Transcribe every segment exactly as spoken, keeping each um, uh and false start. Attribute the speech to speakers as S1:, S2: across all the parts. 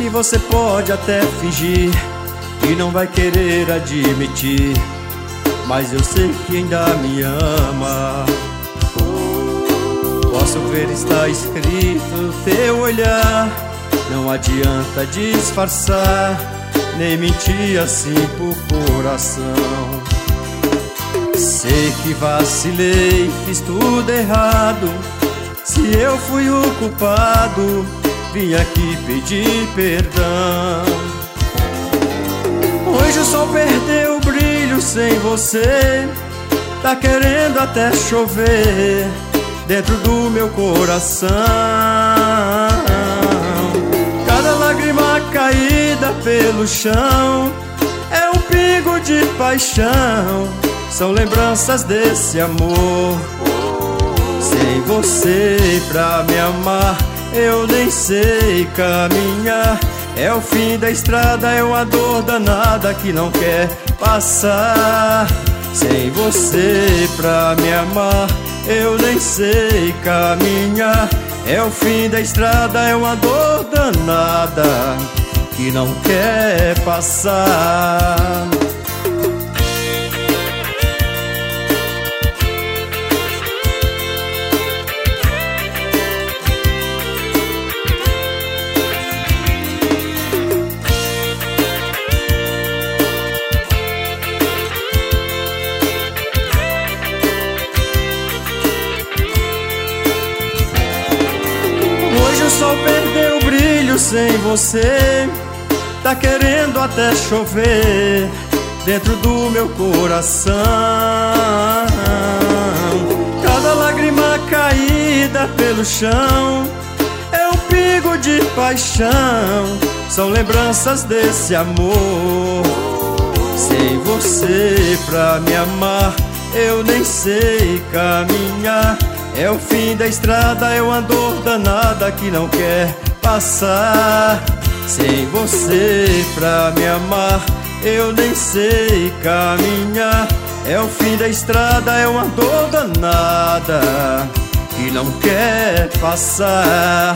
S1: você pode até fingir e não vai querer admitir, mas eu sei que ainda me ama. Posso ver, está escrito teu olhar, não adianta disfarçar, nem mentir assim por coração. Sei que vacilei, fiz tudo errado. Se eu fui o culpado, vim aqui pedir perdão. Hoje o sol perdeu o brilho sem você, tá querendo até chover dentro do meu coração. Cada lágrima caída pelo chão é um pingo de paixão, são lembranças desse amor. Sem você pra me amar, eu nem sei caminhar. É o fim da estrada, é uma dor danada que não quer passar. Sem você pra me amar, eu nem sei caminhar. É o fim da estrada, é uma dor danada que não quer passar. Hoje o sol perdeu o brilho sem você, tá querendo até chover dentro do meu coração. Cada lágrima caída pelo chão é um pingo de paixão, são lembranças desse amor. Sem você pra me amar, eu nem sei caminhar. É o fim da estrada, é uma dor danada que não quer passar. Sem você pra me amar, eu nem sei caminhar. É o fim da estrada, é uma dor danada que não quer passar.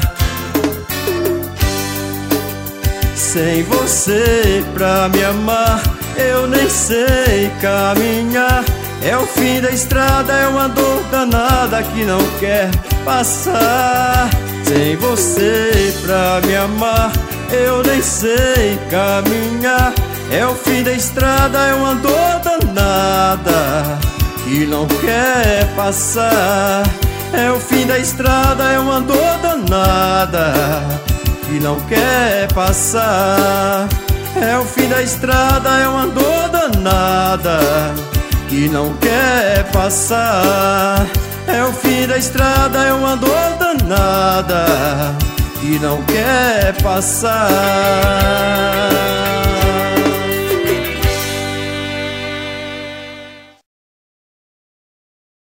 S1: Sem você pra me amar, eu nem sei caminhar. É o fim da estrada, é uma dor danada que não quer passar. Sem você pra me amar, eu nem sei caminhar. É o fim da estrada, é uma dor danada que não quer passar. É o fim da estrada, é uma dor danada que não quer passar. É o fim da estrada, é uma dor danada que não quer passar. É o fim da estrada, é uma dor danada que não quer passar.